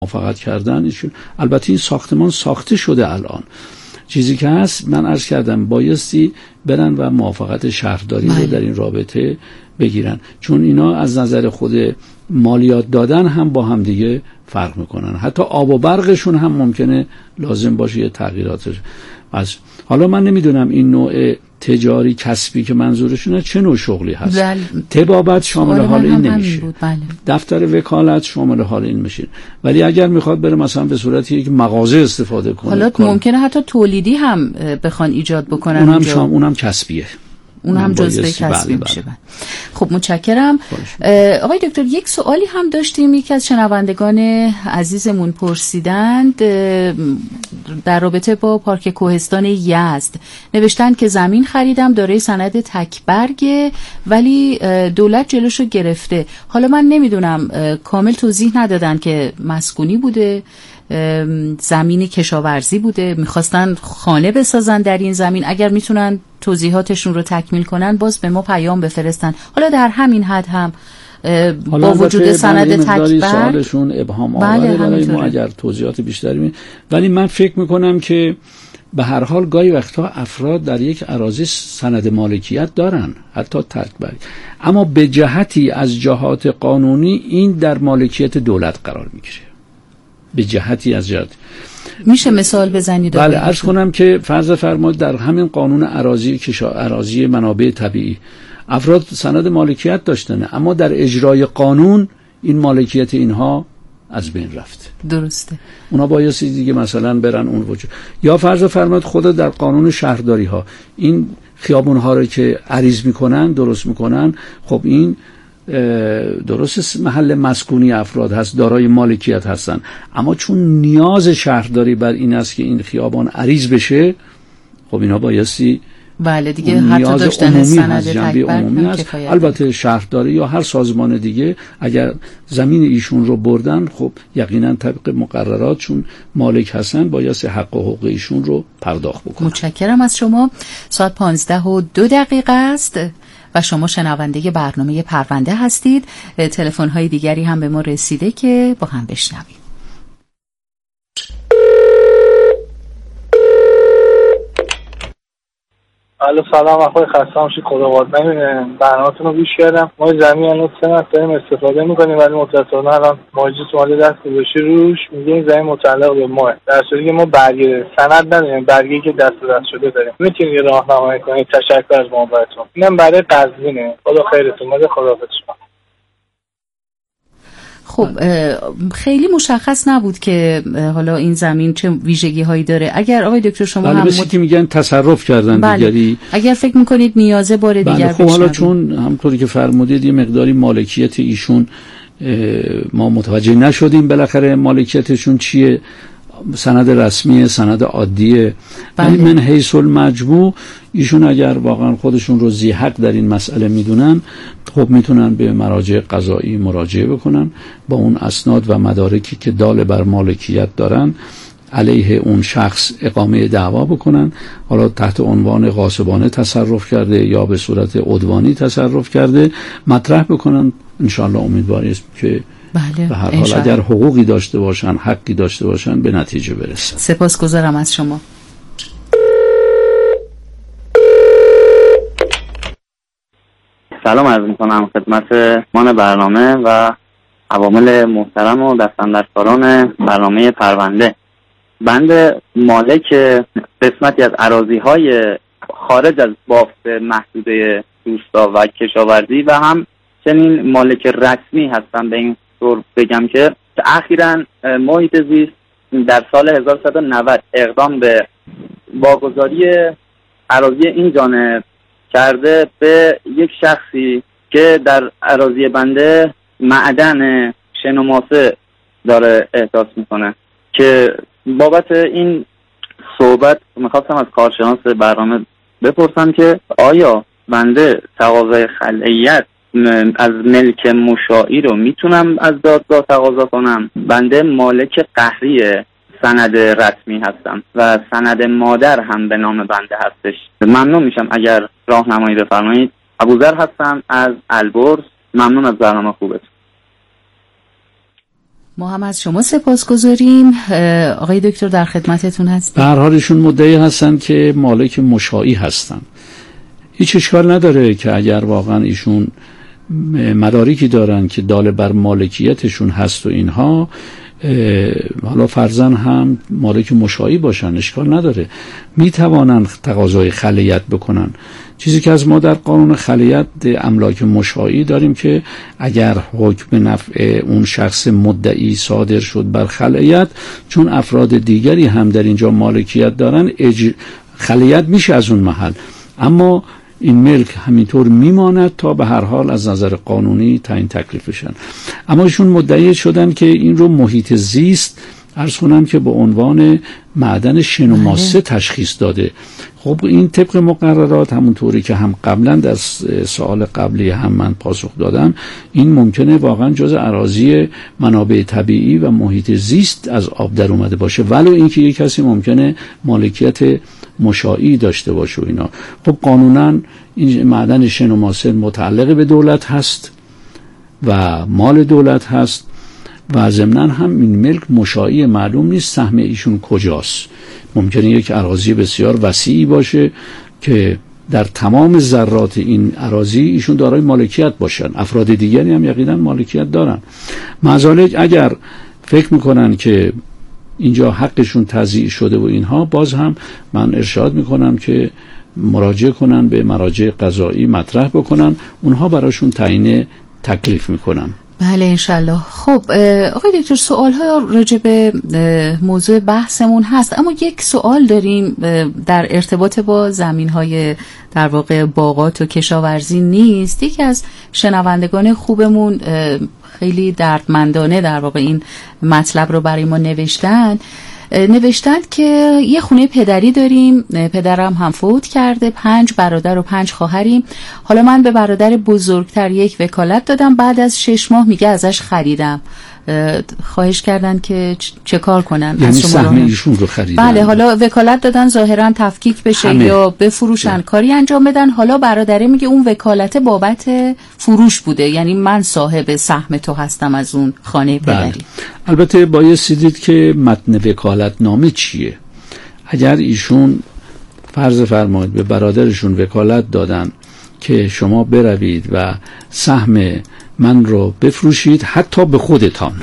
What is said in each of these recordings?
موافقت کردن ایشون. البته این ساختمان ساخته شده الان. چیزی که هست من عرض کردم بایستی برن و موافقت شهرداری رو در این رابطه بگیرن، چون اینا از نظر خود مالیات دادن هم با هم دیگه فرق میکنن. حتی آب و برقشون هم ممکنه لازم باشه یه تغییراتش. حالا من نمیدونم این نوع تجاری کسبی که منظورشونه چه نوع شغلی هست. طبابت شامل حال این نمیشه، دفتر وکالت شامل حال این میشه، ولی اگر میخواد بره مثلا به صورت یک مغازه استفاده کنه، حالا ممکنه حتی تولیدی هم بخوان ایجاد بکنن، اونم کسبیه، اون هم جزء کسبی میشه. خب متشکرم. آقای دکتر یک سوالی هم داشتیم، یکی از شنوندگان عزیزمون پرسیدند در رابطه با پارک کوهستان یزد. نوشتن که زمین خریدم دارای سند تکبرگه ولی دولت جلوشو گرفته. حالا من نمیدونم، کامل توضیح ندادن که مسکونی بوده، زمین کشاورزی بوده، میخواستن خانه بسازن در این زمین. اگر میتونن توضیحاتشون رو تکمیل کنن باز به ما پیام بفرستن. حالا در همین حد هم با وجود سند تکبر سوالشون ابهام آوره برای ما اگر توضیحات بیشتری ولی من فکر میکنم که به هر حال گاهی وقتا افراد در یک اراضی سند مالکیت دارن، حتی تکبر، اما به جهتی از جهات قانونی این در مالکیت دولت قرار میگیره. به جهتی از جهت میشه مثال بزنید؟ بله، عرض کنم که فرض فرمایید در همین قانون اراضی منابع طبیعی افراد سند مالکیت داشتن، اما در اجرای قانون این مالکیت اینها از بین رفت. درسته. اونا بایستی دیگه مثلا برن اون وجود. یا فرض فرمایید خود در قانون شهرداری ها این خیابون ها رو که عریض میکنن درست میکنن، خب این درست محل مسکونی افراد هست، دارای مالکیت هستن، اما چون نیاز شهرداری بر این است که این خیابان عریض بشه، خب اینا بایستی بله دیگه حتی داشتن سند عمومی هست. البته شهرداری یا هر سازمان دیگه اگر زمین ایشون رو بردن، خب یقینا طبق مقررات چون مالک هستن بایستی حق و حقوق ایشون رو پرداخت بکنن. متشکرم از شما. ساعت 15:02 است و شما شنونده برنامه پرونده هستید. تلفن‌های دیگری هم به ما رسیده که با هم بشنویم. الو سلام، آقای خسته باشید. خدا واد برنامه‌تون رو گوش کردم. ما زمین الان 3 ماه داریم استفاده می‌کنیم ولی متأسفانه الان مجلس اومده دست گذاشته روش، میگه این زمین متعلق به ماه، در صورتی که ما برگه سند نداریم، برگه‌ای که دست شده داریم. میتونید یه راهنمایی کنید؟ تشکر از محبتتون. اینم برای قزوینه. خدا خیرتون بده. خداحافظ شما. خب خیلی مشخص نبود که حالا این زمین چه ویژگی هایی داره. اگر آقای دکتر شما هم که میگن تصرف کردن دیگری، اگر فکر میکنید نیازه بار دیگر خب حالا چون همونطوری که فرمودید یه مقداری مالکیت ایشون ما متوجه نشدیم بالاخره مالکیتشون چیه، سند رسمی، سند عادیه. ولی من حیث المجموع ایشون اگر واقعا خودشون رو ذی حق در این مسئله میدونن، خب میتونن به مراجع قضایی مراجعه بکنن، با اون اسناد و مدارکی که دال بر مالکیت دارن علیه اون شخص اقامه دعوا بکنن. حالا تحت عنوان غاصبانه تصرف کرده یا به صورت عدوانی تصرف کرده مطرح بکنن. انشاءالله امیدواریم که بله، به هر حال اگر حقوقی داشته باشن، حقی داشته باشن، به نتیجه برسن. سپاسگزارم از شما. سلام عرض میکنم خدمت مان برنامه و عوامل محترم و دستاندرکاران برنامه پرونده. بند مالک قسمتی از اراضی‌های خارج از بافت محدوده روستا و کشاورزی و هم چنین مالک رسمی هستم. به این طور بگم که اخیراً محیط زیست در سال 1190 اقدام به واگذاری اراضی این جانب کرده به یک شخصی که در اراضی بنده معدن شن و ماسه داره احداث میکنه، که بابت این صحبت میخواستم از کارشناس برنامه بپرسم که آیا بنده تقاضای خلعیت از ملک مشاعی رو میتونم از دادگاه تقاضا کنم؟ بنده مالک قهری سند رسمی هستم و سند مادر هم به نام بنده هستش. ممنون میشم اگر راهنمایی بفرمایید. ابوذر هستم از البرز. ممنون از برنامه خوبت. ما هم از شما سپاسگزاریم. آقای دکتر در خدمتتون هستیم. به هر حال ایشون مدعی هستن که مالک مشائی هستن. هیچ اشکال نداره که اگر واقعا ایشون مدارکی دارن که دال بر مالکیتشون هست و اینها، حالا فرضاً هم مالک مشائی باشن، اشکال نداره، میتوانن تقاضای خلیت بکنن. چیزی که از ما در قانون خلیت املاک مشائی داریم که اگر حکم نفع اون شخص مدعی صادر شد بر خلیت، چون افراد دیگری هم در اینجا مالکیت دارن، خلیت میشه از اون محل، اما این ملک همینطور میماند تا به هر حال از نظر قانونی تعیین تکلیف بشن. اما ایشون مدعی شدن که این رو محیط زیست عرض کنم که به عنوان معدن شن و ماسه تشخیص داده. خب این طبق مقررات، همونطوری که هم قبلا در سوال قبلی هم من پاسخ دادم، این ممکنه واقعا جز اراضی منابع طبیعی و محیط زیست از آب در اومده باشه، ولو اینکه یک کسی ممکنه مالکیت مشائی داشته باشه و اینا. خب قانونا این معدن شن و ماسه متعلق به دولت هست و مال دولت هست و ضمناً هم این ملک مشائی معلوم نیست سهم ایشون کجاست. ممکنه یک اراضی بسیار وسیعی باشه که در تمام ذرات این اراضی ایشون دارای مالکیت باشن، افراد دیگری هم یقینا مالکیت دارن. معذالک اگر فکر میکنن که اینجا حقشون تضییع شده و اینها، باز هم من ارشاد میکنم که مراجعه کنن به مراجع قضایی، مطرح بکنن، اونها براشون تعیین تکلیف میکنن. بله انشالله. خب آقای دکتر، سوال ها راجع به موضوع بحثمون هست، اما یک سوال داریم در ارتباط با زمین های در واقع باغات و کشاورزی نیست. یکی از شنوندگان خوبمون خیلی دردمندانه در واقع این مطلب رو برای ما نوشتند که یه خونه پدری داریم، پدرم هم فوت کرده، 5 برادر و 5 خواهریم. حالا من به برادر بزرگتر یک وکالت دادم، بعد از 6 ماه میگه ازش خریدم. خواهش کردن که چه کار کنن؟ یعنی سهم ایشون رو خریدن؟ بله، حالا وکالت دادن ظاهرا تفکیک بشه یا بفروشن، کاری انجام بدن. حالا برادره میگه اون وکالت بابت فروش بوده، یعنی من صاحب سهم تو هستم از اون خانه پدری. البته بایستی دید که متن وکالت نامه چیه. اگر ایشون فرض فرمایید به برادرشون وکالت دادن که شما بروید و سهم من رو بفروشید، حتی به خودتان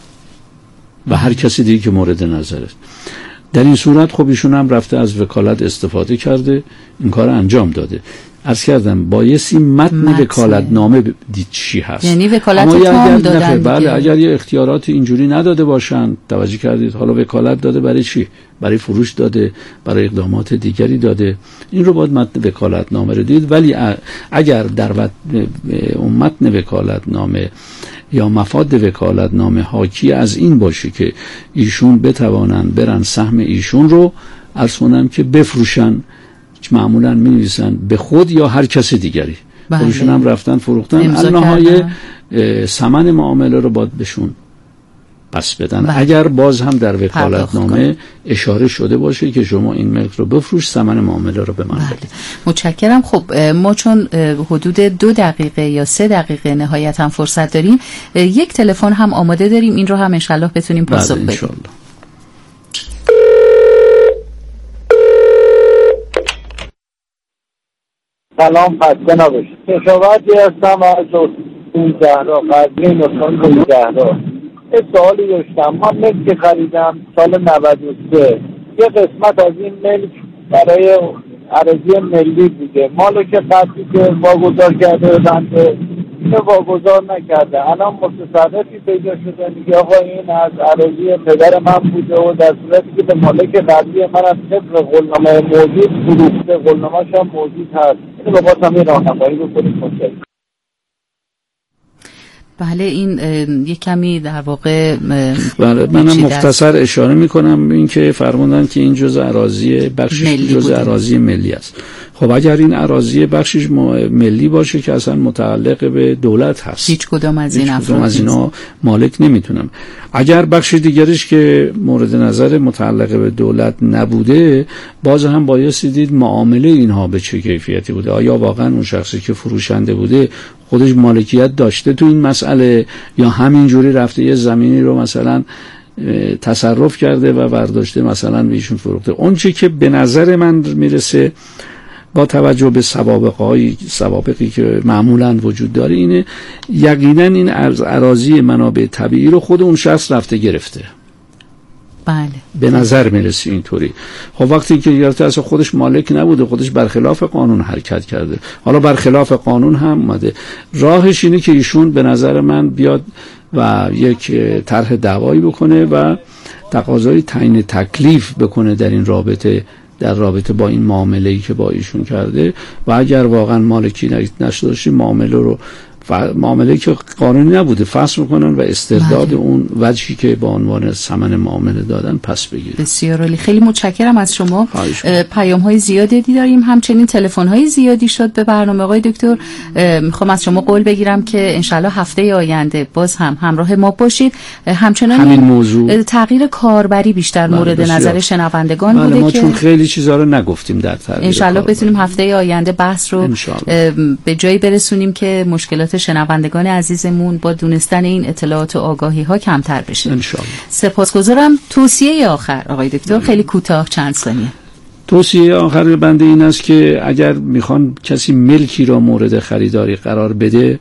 و هر کسی دیگه که مورد نظر است، در این صورت خب ایشون هم رفته از وکالت استفاده کرده، این کار انجام داده. عرض کردم بایستی متن وکالت نامه دید چی هست. یعنی وکالت تام دادن. بله، اگر یه اختیارات اینجوری نداده باشن، توجه کردید، حالا وکالت داده برای چی؟ برای فروش داده، برای اقدامات دیگری داده، این رو باید متن وکالت نامه رو دید. ولی اگر در اون متن وکالت نامه یا مفاد وکالت نامه حاکی از این باشه که ایشون بتوانن برن سهم ایشون رو عرض کنم که بفروشن، معمولا می نویسن به خود یا هر کس دیگری، خودشون هم رفتن فروختن، النهایه ثمن معامله رو باید بهشون پس بدن. اگر باز هم در وکالت نامه اشاره شده باشه که شما این ملک رو بفروش، ثمن معامله رو به من بدید. متشکرم. خب ما چون حدود 2 دقیقه یا 3 دقیقه نهایتا فرصت داریم، یک تلفن هم آماده داریم، این رو هم انشالله بتونیم پاسخ بدیم. سلام، خسته نباشید. کشاورزی هستم از زهرا، قضیه نصان زهرا. یه سوالی داشتم. من ملک خریدم سال 93. یه قسمت از این ملک برای اراضی ملی بوده. مالک قبلی که واگذار کرده بنده اینو واگذار نکرده. الان متصرفی پیدا شده میگه آقا این از اراضی پدر من بوده و در صورتی که به مالک قبلی من از طبق قولنامه موجود فروخته، قولنامه‌اش هم موجود هست. اینو بخواستم یه راهنمایی بکنید. متشکرم. بله، این یک کمی در واقع بله، منم مختصر اشاره میکنم به این که فرمودن که این جزء اراضی بخشش جزء اراضی ملی است. خب اگر این اراضی بخشش ملی باشه که اصلا متعلق به دولت هست، هیچ کدام از این افراد از اینا مالک نمیتونم. اگر بخش دیگرش که مورد نظر متعلق به دولت نبوده، باز هم بایستی دید معامله اینها به چه کیفیتی بوده. آیا واقعا اون شخصی که فروشنده بوده خودش مالکیت داشته تو این مسئله یا همینجوری رفته یه زمینی رو مثلا تصرف کرده و برداشته مثلا به ایشون فروخته. اون چی که به نظر من میرسه با توجه به سوابقی که معمولا وجود داره اینه یقینا این اراضی منابع طبیعی رو خود اون شخص رفته گرفته. بله. به نظر میرسه اینطوری. خب وقتی که گرفته اصلا خودش مالک نبوده، خودش برخلاف قانون حرکت کرده، حالا برخلاف قانون هم اومده، راهش اینه که ایشون به نظر من بیاد و یک طرح دعوایی بکنه و تقاضای تعیین تکلیف بکنه در رابطه با این معامله‌ای که با ایشون کرده و اگر واقعا مالکی نشده معامله که قانونی نبوده فصل میکنن و استرداد اون وجهی که با عنوان ثمن معامله دادن پس بگیره. بسیار عالی، خیلی متشکرم از شما. پیام های زیادی داریم، همچنین تلفن های زیادی شد به برنامه. آقای دکتر میخوام از شما قول بگیرم که انشالله هفته آینده باز هم همراه ما باشید. همچنان همین موضوع تغییر کاربری بیشتر مورد نظر شنوندگان بوده ما که چون خیلی چیزا رو نگفتیم در تغییر انشالله بتونیم هفته آینده بحث رو به جایی برسونیم که مشکلات شنوندگان عزیزمون با دونستن این اطلاعات و آگاهی ها کمتر بشه انشالله. سپاسگزارم. توصیه آخر آقای دکتر خیلی کوتاه چند ثانیه. توصیه آخر بنده این است که اگر میخوان کسی ملکی را مورد خریداری قرار بده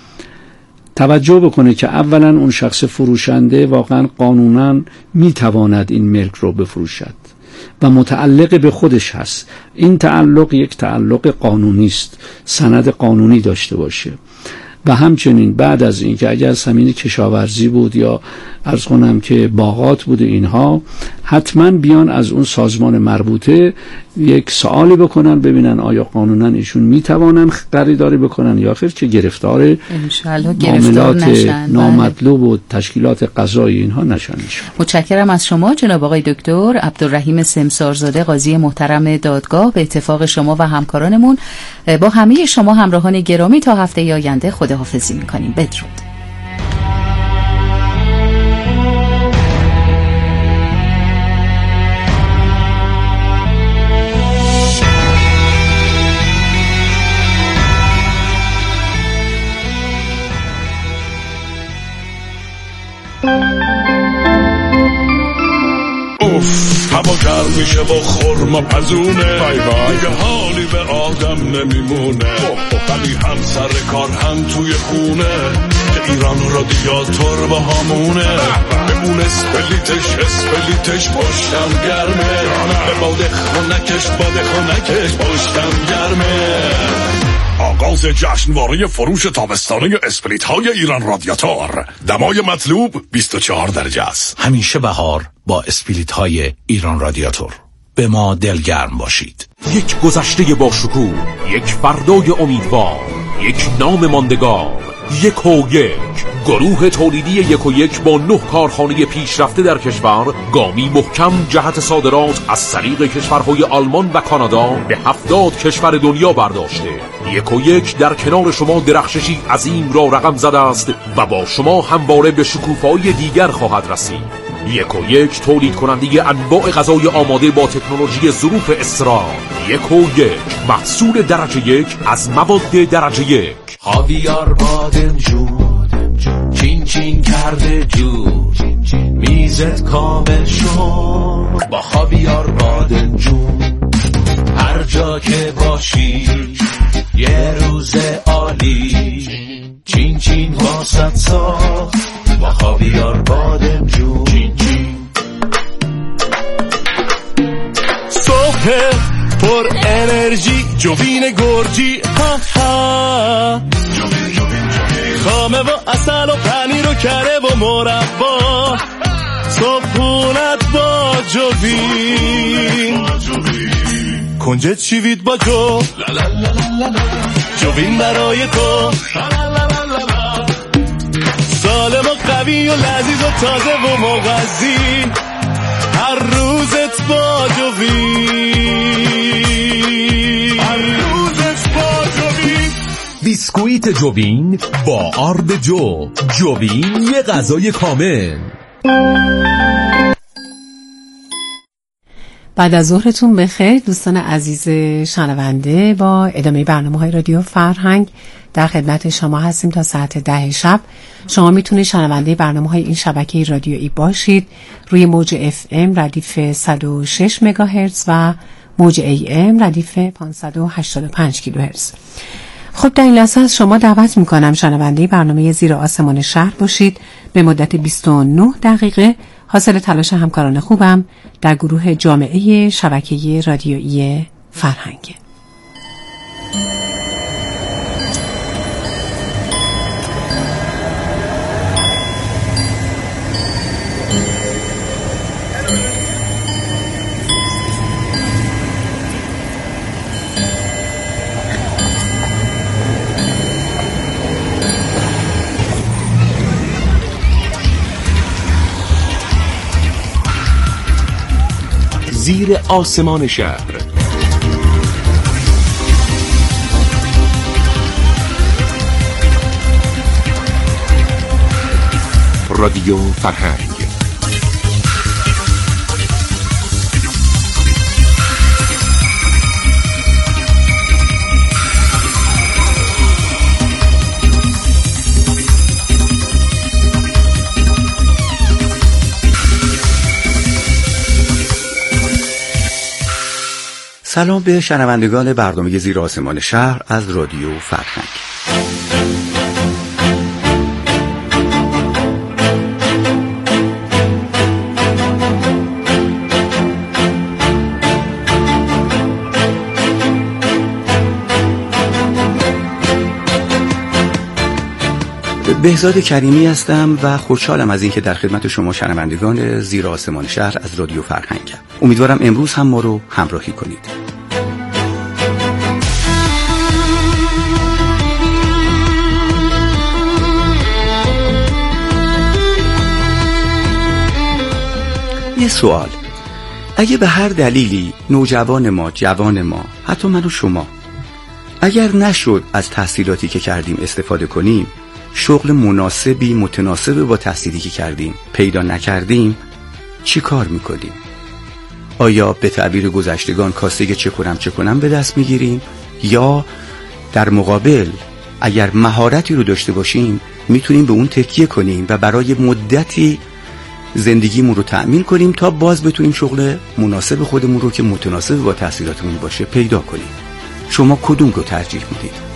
توجه بکنه که اولا اون شخص فروشنده واقعا قانونا میتواند این ملک رو بفروشد و متعلق به خودش هست. این تعلق یک تعلق قانونی است، سند قانونی داشته باشه و همچنین بعد از این که اگر زمین کشاورزی بود یا عرض کنم که باغات بود اینها حتما بیان از اون سازمان مربوطه یک سوالی بکنن ببینن آیا قانونا ایشون میتوانن خریداری بکنن یا آخر که گرفتار معاملات نامطلوب و تشکیلات قضایی اینها نشن. متشکرم از شما جناب آقای دکتر عبدالرحیم سمسارزاده قاضی محترم دادگاه. به اتفاق شما و همکارانمون با همه شما همراهان گرامی تا هفته آینده خداحافظی میکنیم. بدرود. هوا گرم میشه با خورما پزونه دیگه حالی به آدم نمیمونه ولی هم سر کار هم توی خونه که ایران رادیاتور با همونه به اون اسپلیتش پشتم گرمه به باد خونکش پشتم گرمه. آغاز جشنواره فروش تابستانه اسپلیت های ایران رادیاتور. دمای مطلوب 24 درجه است. همیشه بهار با اسپلیت های ایران رادیاتور. به ما دلگرم باشید. یک گذشته با شکوه، یک فردای امیدوار، یک نام ماندگار، یک و یک. گروه تولیدی یک و یک با 9 کارخانه پیشرفته در کشور گامی محکم جهت صادرات از طریق کشورهای آلمان و کانادا به 70 کشور دنیا برداشته. یک و یک در کنار شما درخششی عظیم را رقم زده است و با شما همواره به شکوفه‌های دیگر خواهد رسید. یک و یک تولید کننده انواع غذای آماده با تکنولوژی ظروف اسرار. یک و یک محصول درجه یک از مواد درجه یک. خاویار بادمجون چین چین کرده جون میزت کامل شد با خاویار بادمجون. هر جا که باشی یه روز عالی چین چین واسط ساخت با خاویار بادمجون. چین چین صبح پر انرژی جوین گرجی ها ها خامه و اصل و پنیر و کره و مربا صبحونت با جوین کنجد شیوید با جوین برای تو سالم و قوی و لذیذ و تازه و مغذی هر روزت با جوین. بیسکویت جوین با آرد جوین یه غذای کامل. بعد از ظهرتون بخیر دوستان عزیز شنونده. با ادامه برنامه‌های رادیو فرهنگ در خدمت شما هستیم تا ساعت 10 شب. شما میتونید شنونده برنامه‌های این شبکه رادیویی باشید روی موج FM ردیف 106 مگاهرتز و موج AM ردیف 585 کیلوهرتز. خب در این لحظه از شما دعوت میکنم شنونده برنامه زیر آسمان شهر باشید به مدت 29 دقیقه حاصل تلاش همکاران خوبم در گروه جامعه شبکه رادیویی فرهنگ. زیر آسمان شهر. رادیو فرهنگ. سلام به شنوندگان برنامه زیر آسمان شهر از رادیو فرهنگ. بهزاد کریمی هستم و خوشحالم از اینکه در خدمت شما شنوندگان زیر آسمان شهر از رادیو فرهنگم. امیدوارم امروز هم ما رو همراهی کنید. یه سوال: اگه به هر دلیلی نوجوان ما، جوان ما، حتی من و شما اگر نشد از تحصیلاتی که کردیم استفاده کنیم، شغل مناسبی متناسب با تحصیلی که کردیم پیدا نکردیم، چی کار میکنیم؟ آیا به تعبیر گذشتگان کاسه چه کنم به دست میگیریم؟ یا در مقابل اگر مهارتی رو داشته باشیم میتونیم به اون تکیه کنیم و برای مدتی زندگیمون رو تأمین کنیم تا باز بتونیم شغل مناسب خودمون رو که متناسب با تحصیلاتمون باشه پیدا کنیم؟ شما کدوم رو ترجیح میدید؟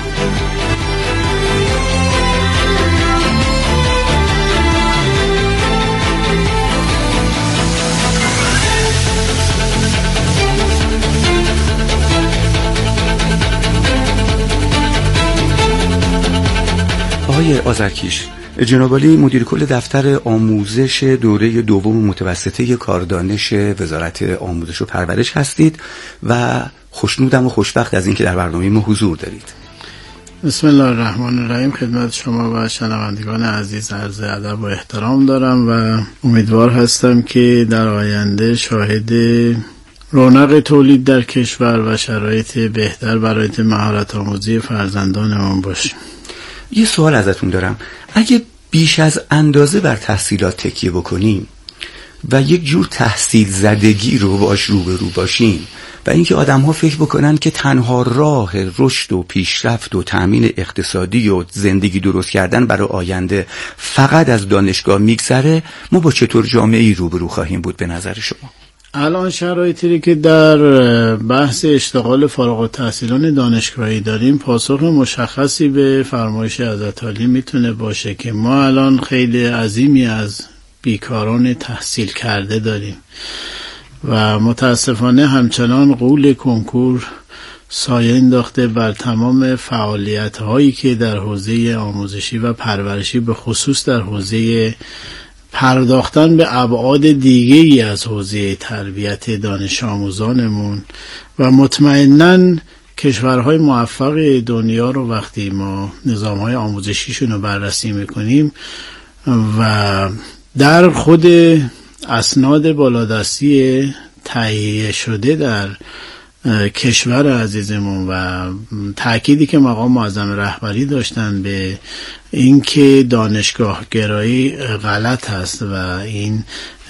آقای آذرکیش، جناب عالی مدیر کل دفتر آموزش دوره دوم متوسطه کاردانش وزارت آموزش و پرورش هستید و خوشنودم و خوشبخت از اینکه در برنامه ما حضور دارید. بسم الله الرحمن الرحیم. خدمت شما و شنوندگان عزیز عرض ادب و احترام دارم و امیدوار هستم که در آینده شاهد رونق تولید در کشور و شرایط بهتر برای مهارت آموزی فرزندانمون باشیم. یه سوال ازتون دارم: اگه بیش از اندازه بر تحصیلات تکیه بکنیم و یک جور تحصیل زدگی رو باش روبرو باشیم و اینکه آدم‌ها فکر بکنن که تنها راه رشد و پیشرفت و تأمین اقتصادی و زندگی درست کردن برای آینده فقط از دانشگاه میگذره، ما با چطور جامعه‌ای روبرو خواهیم بود به نظر شما؟ الان شرایطی که در بحث اشتغال فارغ التحصیلان دانشگاهی داریم پاسخ مشخصی به فرمایش حضرت عالی میتونه باشه که ما الان خیلی عظیمی از بیکاران تحصیل کرده داریم و متاسفانه همچنان غول کنکور سایه انداخته بر تمام فعالیت هایی که در حوزه آموزشی و پرورشی به خصوص در حوزه پرداختن به ابعاد دیگه‌ای از حوزه تربیت دانش آموزانمون و مطمئناً کشورهای موفق دنیا رو وقتی ما نظامهای آموزشیشون رو بررسی میکنیم و در خود اسناد بالادستی تهیه شده در کشور عزیزمون و تأکیدی که مقام معظم رهبری داشتن به اینکه دانشگاه گرایی غلط هست و این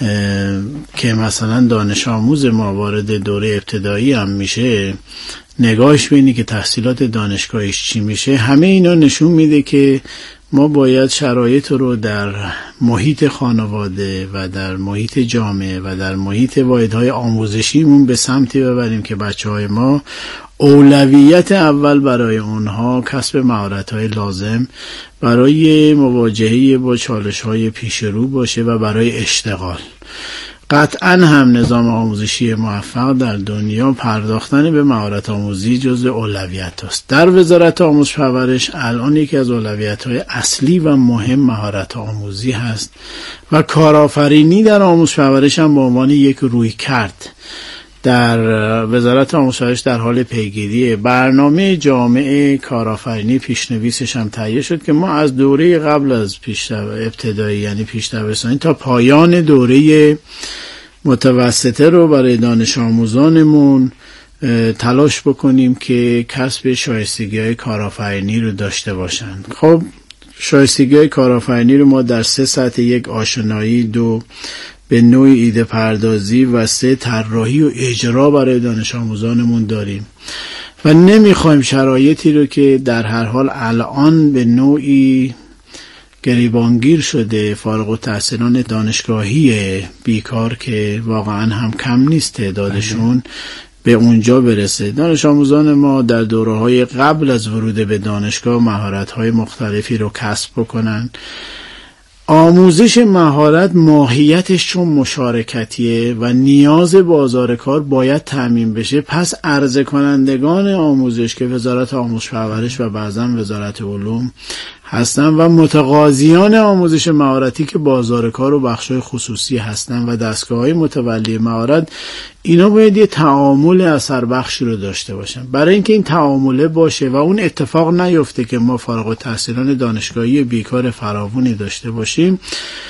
که مثلا دانش آموز ما وارد دوره ابتدایی هم میشه نگاهش به اینی که تحصیلات دانشگاهیش چی میشه، همه اینا نشون میده که ما باید شرایط رو در محیط خانواده و در محیط جامعه و در محیط واحدهای آموزشیمون به سمتی ببریم که بچه‌های ما اولویت اول برای اونها کسب مهارت‌های لازم برای مواجهه با چالش‌های پیش رو باشه و برای اشتغال. قطعا هم نظام آموزشی موفق در دنیا پرداختن به مهارت آموزی جزو اولویت است. در وزارت آموزش و پرورش الان یکی از اولویت‌های اصلی و مهم مهارت آموزی هست و کارآفرینی در آموزش و پرورش هم به عنوان یک رویکرد در وزارت آموزش و پرورش در حال پیگیری برنامه جامعه کارآفرینی پیشنویسش هم تهیه شد که ما از دوره قبل از ابتدایی یعنی پیش دبیرستانی تا پایان دوره متوسطه رو برای دانش آموزانمون تلاش بکنیم که کسب شایستگی‌های کارآفرینی رو داشته باشند. خب شایستگی‌های کارآفرینی رو ما در 3 سطح: 1 آشنایی، 2 به نوع ایده پردازی و 3 طراحی و اجرا برای دانش آموزانمون داریم و نمیخوایم شرایطی رو که در هر حال الان به نوعی گریبانگیر شده فارغ التحصیلان دانشگاهی بیکار که واقعا هم کم نیست تعدادشون به اونجا برسه. دانش آموزان ما در دوره‌های قبل از ورود به دانشگاه مهارت‌های مختلفی رو کسب بکنن. آموزش مهارت ماهیتش چون مشارکتیه و نیاز بازار کار باید تامین بشه، پس عرضه کنندگان آموزش که وزارت آموزش و پرورش و بعضا وزارت علوم هستن و متقاضیان آموزش مهارتی که بازار کار و بخش‌های خصوصی هستن و دستگاه‌های متولی مهارت، اینا باید یه تعامل اثر بخشی رو داشته باشن. برای اینکه این تعامله باشه و اون اتفاق نیفته که ما فارغ التحصیلان دانشگاهی بیکار فراوانی داشته باشیم،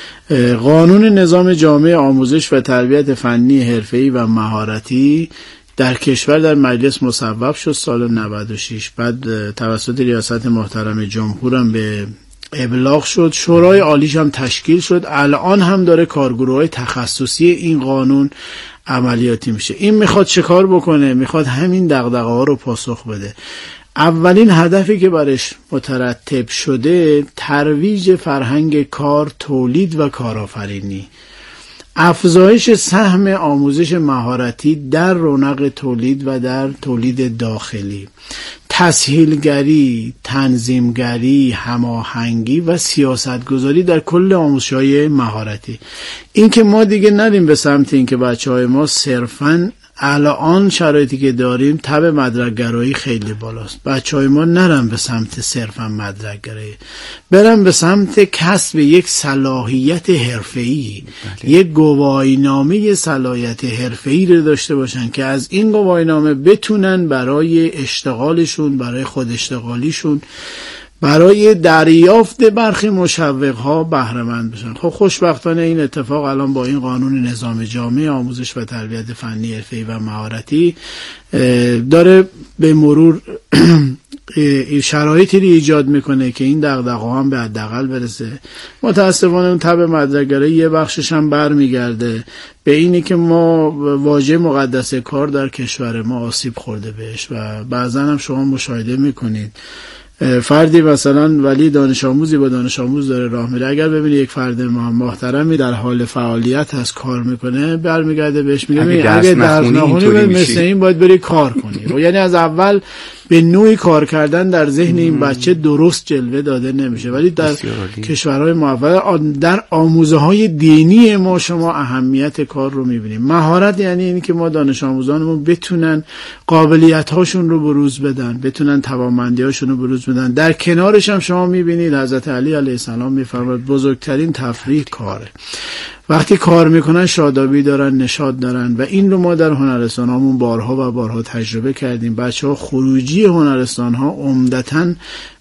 قانون نظام جامع آموزش و تربیت فنی حرفه‌ای و مهارتی در کشور در مجلس مصوب شد سال 96. بعد توسط ریاست محترم جمهورم به ابلاغ شد، شورای عالیش هم تشکیل شد. الان هم داره کارگروه‌های تخصصی این قانون عملیاتی میشه. این میخواد چه کار بکنه؟ میخواد همین دغدغه‌ها رو پاسخ بده. اولین هدفی که برش مترتب شده ترویج فرهنگ کار، تولید و کارآفرینی، افزایش سهم آموزش مهارتی در رونق تولید و در تولید داخلی، تسهیلگری، تنظیمگری، هماهنگی و سیاستگذاری در کل آموزش‌های مهارتی. این که ما دیگه نریم به سمت این که بچه‌های ما صرفاً الان شرایطی که داریم تب مدرک‌گرایی خیلی بالاست، بچه‌های ما نرن به سمت صرفاً مدرک‌گرایی، برن به سمت کسب یک صلاحیت حرفه‌ای، یک گواهینامه صلاحیت حرفه‌ای رو داشته باشن که از این گواهینامه بتونن برای اشتغالشون، برای خود اشتغالیشون، برای دریافت برخی مشوق‌ها بهره مند بشن. خب خوشبختانه این اتفاق الان با این قانون نظام جامع آموزش و تربیت فنی حرفه‌ای و مهارتی داره به مرور شرایطی رو ایجاد میکنه که این دغدغه‌ها هم به حداقل برسه. متاسفانه اون تب مدرک‌گرایی یه بخشش هم برمیگرده به اینی که ما واژه مقدس کار در کشور ما آسیب خورده بهش و بعضا هم شما مشاهده میکنید فردی مثلا ولی دانش آموزی با دانش آموز داره راه میره، اگر ببینی یک فرد محترمی در حال فعالیت هست کار میکنه، برمیگرده بهش میگه اگه درس نخونی مثل این باید بری کار کنی. یعنی از اول به نوعی کار کردن در ذهن این بچه درست جلوه داده نمیشه. ولی در کشورهای موفق در آموزه های دینی ما شما اهمیت کار رو میبینیم. مهارت یعنی این که ما دانش آموزانمون بتونن قابلیت هاشون رو بروز بدن، بتونن توانمندی هاشون رو بروز بدن. در کنارش هم شما میبینید حضرت علی علیه السلام میفرماید بزرگترین تفریح کاره. وقتی کار میکنن شادابی دارن، نشاط دارن و این رو ما در هنرستانامون بارها و بارها تجربه کردیم. بچه‌ها خروجی هنرستان‌ها عمدتاً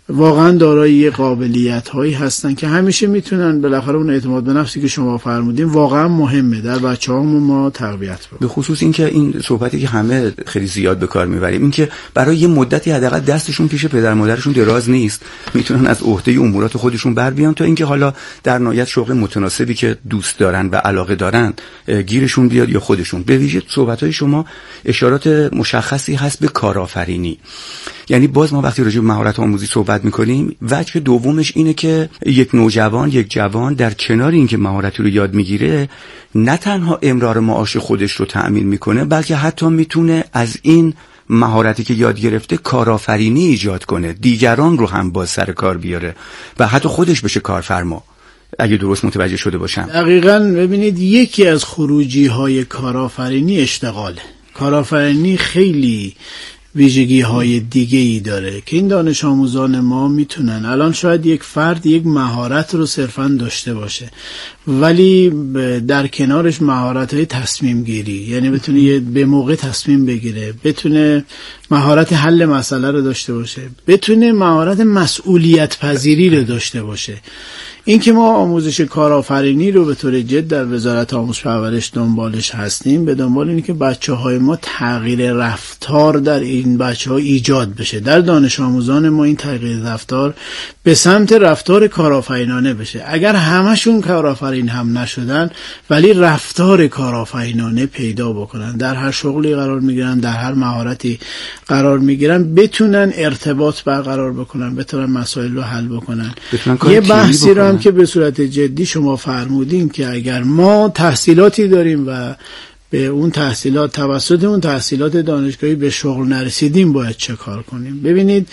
واقعا دارای قابلیت هایی هستن که همیشه میتونن بالاخره اون اعتماد به نفسی که شما فرمودین واقعا مهمه در بچه‌هامون ما تربیت بکنیم. به خصوص اینکه این صحبتی که همه خیلی زیاد به کار میبریم، اینکه برای یه مدتی حداقل دستشون پیش پدر مادرشون دراز نیست، میتونن از عهده امورات خودشون بر بیان تا اینکه حالا در نهایت شغل متناسبی که دوست دارن و علاقه دارن گیرشون بیاد یا خودشون. به ویژه صحبت‌های شما اشارات مشخصی هست به کارآفرینی. یعنی باز ما وقتی راجع به مهارت آموزی صحبت میکنیم، وجه دومش اینه که یک نوجوان، یک جوان در کنار اینکه مهارتی رو یاد میگیره، نه تنها امرار معاش خودش رو تأمین میکنه، بلکه حتی میتونه از این مهارتی که یاد گرفته کارآفرینی ایجاد کنه، دیگران رو هم باز سر کار بیاره و حتی خودش بشه کارفرما، اگه درست متوجه شده باشم. دقیقاً. ببینید یکی از خروجی‌های کارآفرینی اشتغاله. کارآفرینی خیلی ویژگی های دیگه ای داره که این دانش آموزان ما میتونن. الان شاید یک فرد یک مهارت رو صرفاً داشته باشه ولی در کنارش مهارت های تصمیم گیری، یعنی بتونه به موقع تصمیم بگیره، بتونه مهارت حل مسئله رو داشته باشه، بتونه مهارت مسئولیت پذیری رو داشته باشه. این که ما آموزش کارآفرینی رو به طور جد در وزارت آموزش و پرورش دنبالش هستیم، به دنبال اینه که بچه‌های ما تغییر رفتار در این بچه‌ها ایجاد بشه، در دانش آموزان ما این تغییر رفتار به سمت رفتار کارآفرینانه بشه. اگر همشون کارآفرین هم نشدن ولی رفتار کارآفرینانه پیدا بکنن، در هر شغلی قرار میگیرن، در هر مهارتی قرار میگیرن، بتونن ارتباط برقرار بکنن، بتونن مسائل رو حل بکنن. یه بحثی رو هم که به صورت جدی شما فرمودین که اگر ما تحصیلاتی داریم و به اون تحصیلات توسط اون تحصیلات دانشگاهی به شغل نرسیدیم باید چه کار کنیم. ببینید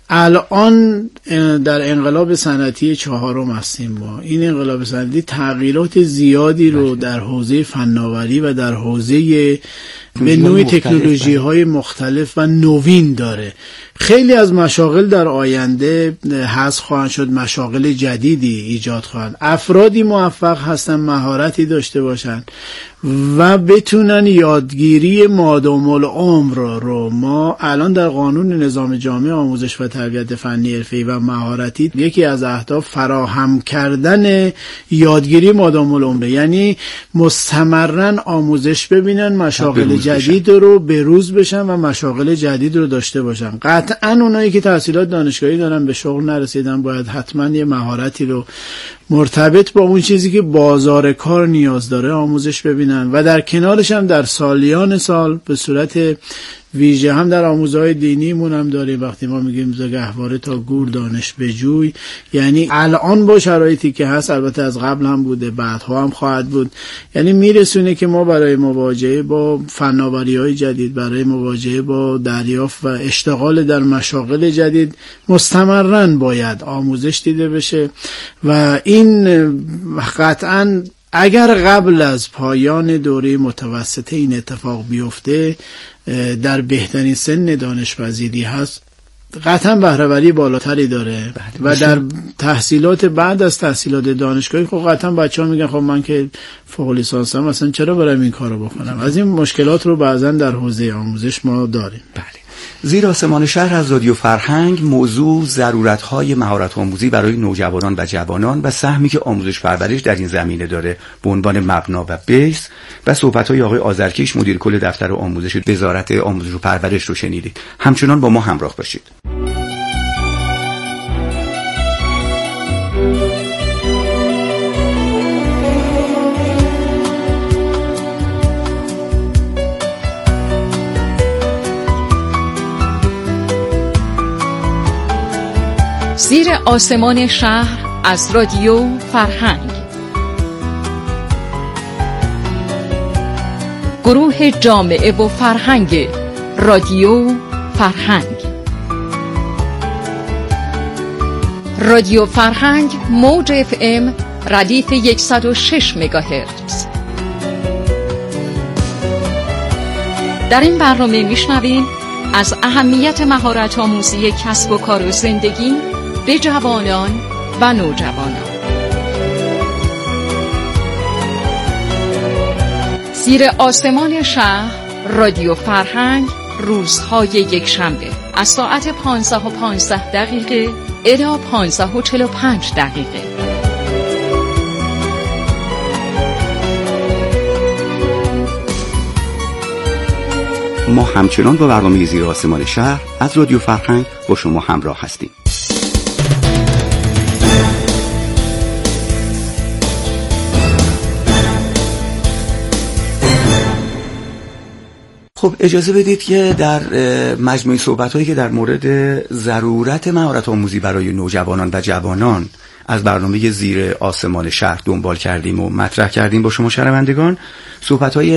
الان در انقلاب صنعتی 4 هستیم ما. این انقلاب صنعتی تغییرات زیادی رو در حوزه فناوری و در حوزه به نوع تکنولوژی های مختلف و نوین داره. خیلی از مشاغل در آینده حذف خواهند شد، مشاغل جدیدی ایجاد خواهند. افرادی موفق هستن مهارتی داشته باشن و بتونن یادگیری مادام العمر رو ما الان در قانون نظام جامع آموزش و تربیت فنی حرفه‌ای و مهارتی یکی از اهداف فراهم کردن یادگیری مادام العمر، یعنی مستمرا آموزش ببینن، مشاغل جدید رو بروز بشن و مشاغل جدید رو داشته باشن. قطعا اونایی که تحصیلات دانشگاهی دارن به شغل نرسیدن باید حتما یه مهارتی رو مرتبط با اون چیزی که بازار کار نیاز داره آموزش ببینن و در کنارش هم در سالیان سال به صورت ویژه هم در آموزهای دینیمون هم داریم. وقتی ما میگیم ز گهواره تا گور دانش بجوی، یعنی الان با شرایطی که هست، البته از قبل هم بوده بعدها هم خواهد بود، یعنی میرسونه که ما برای مواجهه با فناوری‌های جدید، برای مواجهه با دریافت و اشتغال در مشاغل جدید مستمرا باید آموزش دیده بشه و این قطعاً اگر قبل از پایان دوره متوسطه این اتفاق بیفته، در بهترین سن دانشپذیری هست، قطعا بهره‌وری بالاتری داره و در تحصیلات بعد از تحصیلات دانشگاهی خب قطعا بچه‌ها میگن خب من که فوق لیسانسم مثلا چرا برام این کارو بکنم. از این مشکلات رو بعضا در حوزه آموزش ما داریم. بله. زیر آسمان شهر از رادیو فرهنگ موضوع ضرورت‌های مهارت آموزی برای نوجوانان و جوانان و سهمی که آموزش پرورش در این زمینه داره به عنوان مبنا و بیس و صحبت‌های آقای آذرکش مدیر کل دفتر آموزش وزارت آموزش و پرورش رو شنیدید. همچنان با ما همراه باشید. زیر آسمان شهر از رادیو فرهنگ، گروه جامعه و فرهنگ رادیو فرهنگ. رادیو فرهنگ موج FM ردیف 106 مگاهرتز. در این برنامه میشنویم از اهمیت مهارت آموزی کسب و کار و زندگی به جوانان و نوجوانان. زیر آسمان شهر رادیو فرهنگ روزهای یک شنبه از ساعت 15:15 الی 15:45 دقیقه. ما همچنان با برنامه زیر آسمان شهر از رادیو فرهنگ با شما همراه هستیم. خب اجازه بدید که در مجموعه صحبت‌هایی که در مورد ضرورت مهارت آموزی برای نوجوانان و جوانان از برنامه زیر آسمان شهر دنبال کردیم و مطرح کردیم با شما شنوندگان، صحبت‌های